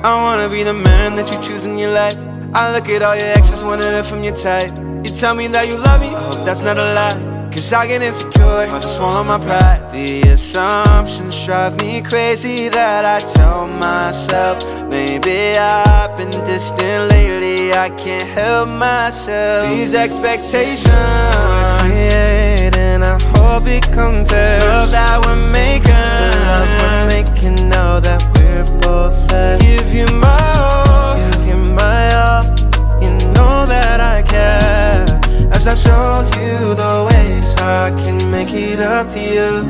I wanna be the man that you choose in your life. I look at all your exes, wonder if I'm your type. You tell me that you love me, I hope that's not a lie. Cause I get insecure, I just swallow my pride. The assumptions drive me crazy that I tell myself maybe I've been distant lately, I can't help myself. These expectations we're creating, I hope it compares. Love that we're making, the love we're making, know that we're both there. Give you my all, give you my all. You know that I care, as I show you the ways I can make it up to you.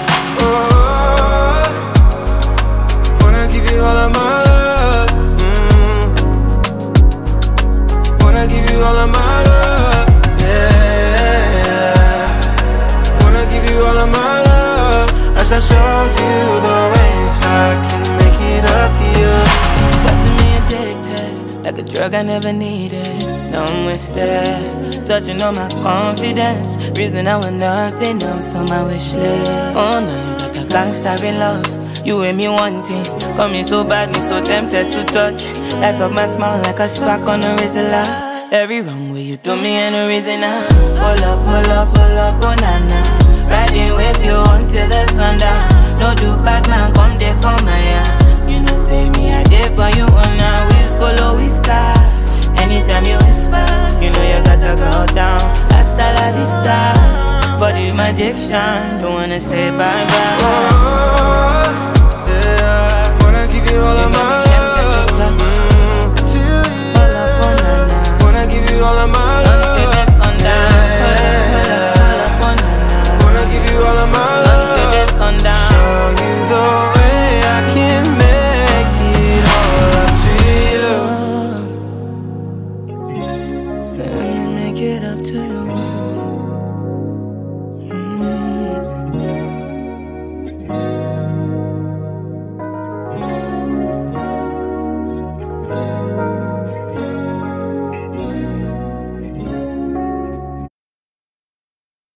Oh, wanna give you all of my love. Wanna give you all of my love. Yeah, wanna give you all of my love, as I show you the ways I can make it up to you. Got to me addicted, like a drug I never needed. Now I'm wasted, touching on my confidence. Reason I want nothing else on my wish list. Oh no, you got a gangster in love. You and me wanting, coming so bad, me so tempted to touch. Light up my smile like a spark on a razor. Every wrong way you do me and no reason now. Pull up, pull up, pull up, oh na na. Riding with you until the sundown. No do bad man, come there for my You know say me I there for you on a whiz, colo whisker. Anytime you whisper, you know you gotta go down. Hasta la vista, body magician, don't wanna say bye bye.